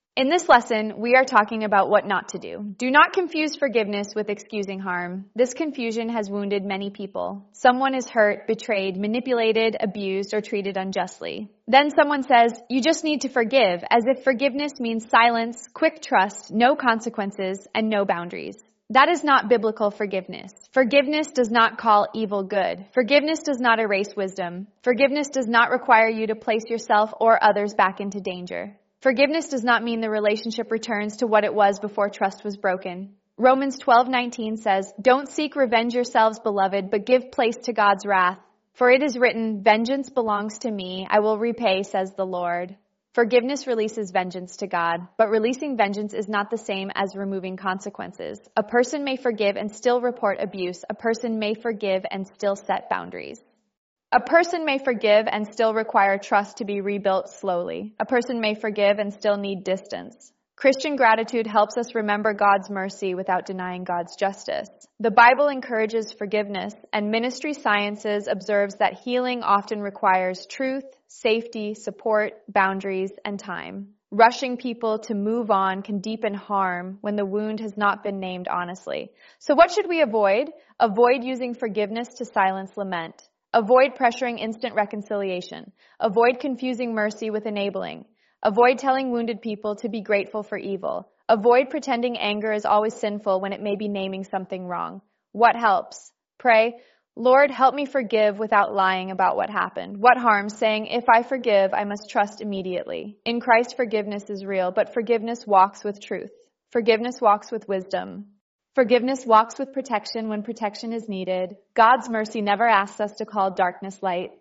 In this lesson, we are talking about what not to do. Do not confuse forgiveness with excusing harm. This confusion has wounded many people. Someone is hurt, betrayed, manipulated, abused, or treated unjustly. Then someone says, you just need to forgive, as if forgiveness means silence, quick trust, no consequences, and no boundaries. That is not biblical forgiveness. Forgiveness does not call evil good. Forgiveness does not erase wisdom. Forgiveness does not require you to place yourself or others back into danger. Forgiveness does not mean the relationship returns to what it was before trust was broken. Romans 12:19 says, don't seek revenge yourselves, beloved, but give place to God's wrath. For it is written, vengeance belongs to me, I will repay, says the Lord. Forgiveness releases vengeance to God, but releasing vengeance is not the same as removing consequences. A person may forgive and still report abuse. A person may forgive and still set boundaries. A person may forgive and still require trust to be rebuilt slowly. A person may forgive and still need distance. Christian gratitude helps us remember God's mercy without denying God's justice. The Bible encourages forgiveness, and Ministry Sciences observes that healing often requires truth, safety, support, boundaries, and time. Rushing people to move on can deepen harm when the wound has not been named honestly. So what should we avoid? Avoid using forgiveness to silence lament. Avoid pressuring instant reconciliation. Avoid confusing mercy with enabling. Avoid telling wounded people to be grateful for evil. Avoid pretending anger is always sinful when it may be naming something wrong. What helps? Pray, Lord, help me forgive without lying about what happened. What harms saying, if I forgive, I must trust immediately. In Christ, forgiveness is real, but forgiveness walks with truth. Forgiveness walks with wisdom. Forgiveness walks with protection when protection is needed. God's mercy never asks us to call darkness light.